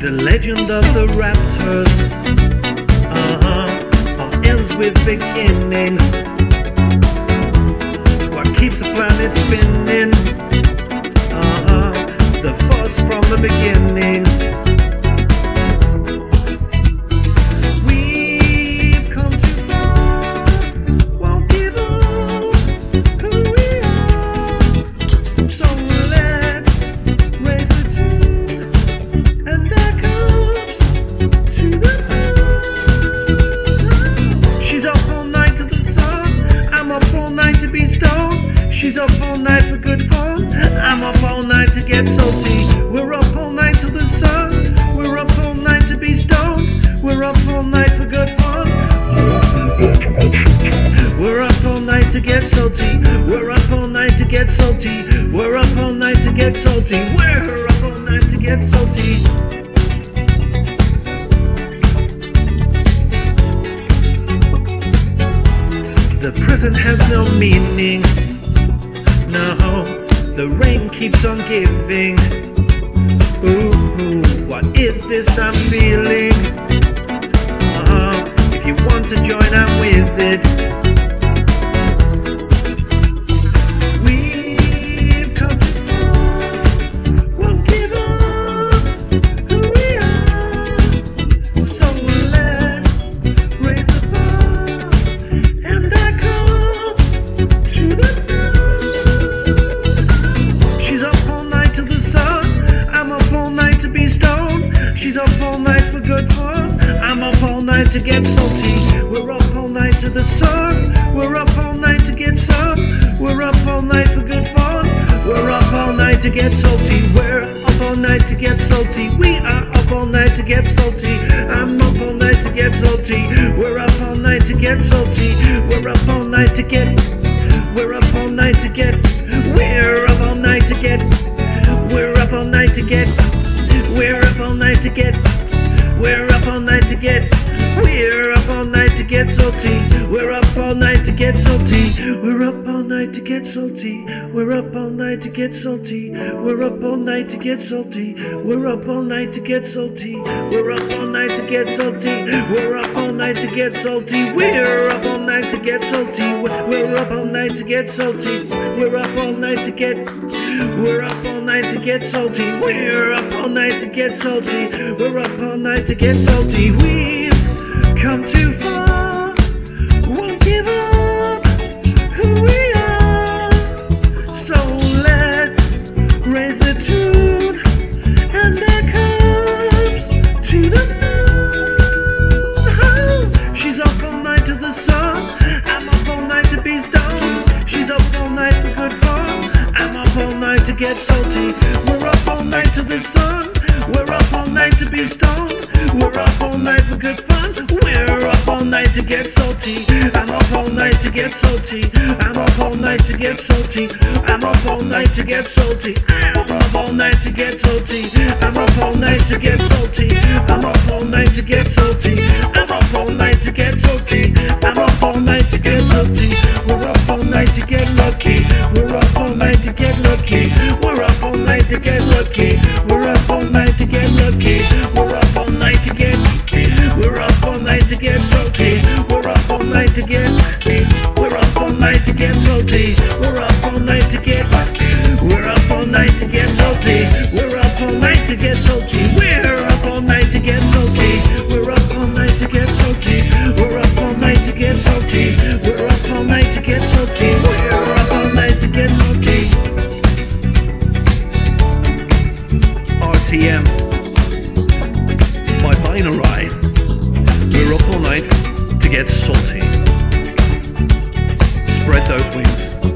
The legend of the Raptors all ends with beginnings. What keeps the planet spinning? The force from the beginnings. We've come too far, won't give up who we are. So let's raise the tune and our cups to the moon. She's up all night to the sun, I'm up all night to be stoned. She's up all night for good fun, I'm up all night to get salty. We're up all night till the sun, we're up all night to be stoned. We're up all night for good fun. We're up all night to get salty. We're up all night to get salty. We're up all night to get salty. We're up all night to get salty. The present has no meaning. No, the rain keeps on giving. Ooh, what is this I'm feeling? If you want to join, I'm with it. We've come too far, won't give up who we are. So let's raise the bar and our cups to the moon. She's up all night to the sun, I'm up all night to be stoned. She's up all night for good fun, I'm up all night to get salty. We're up all night to the sun, we're up all night to get some. We're up all night for good fun, we're up all night to get salty. We're up all night to get salty. We are up all night to get salty. I'm up all night to get salty. We're up all night to get salty. We're up all night to get. We're up all night to get. We're up all night to get. We're up all night to get. We're up all night to get. We're up all night to get. We're up all night to get salty. We're up all night to get salty. We're up all night to get salty. We're up all night to get salty. We're up all night to get salty. We're up all night to get salty. We're up all night to get salty. We're up all night to get salty. We're up all night to get salty. We're up all night to get salty. We're up all night to get. We're up all night to get salty. We're up all night to get salty. We're up all night to get salty. We've come too far, won't give up who we are. So let's raise the tune and our cups to the moon. She's up all night to the sun, I'm up all night to be stoned. She's up all night for good fun, I'm up all night to get salty. We're up all night to the sun, we're up all night to be stoned. We're up all night for good fun, we're up all night to get salty. I'm up all night to get salty. I'm up all night to get salty. I'm up all night to get salty. I'm up all night to get salty. I'm up all night to get salty. I'm up all night to get salty. I'm up all night to get salty. I'm up all night to get salty. We're up all night to get lucky. We're up all night to get lucky. We're up all night to get lucky. We're up all night to get lucky. We're up all night to get. We're up all night to get salty. We're up all night to get. We're up all night to get salty. We're up all night to get. We're up all night to get salty. We're up all night to get salty. We're up all night to get salty. We're up all night to get salty. We're up all night to get salty. We're up all night to get salty. We're up all night to get salty. RTM by Binary. We're up all night to get salty. Spread those wings.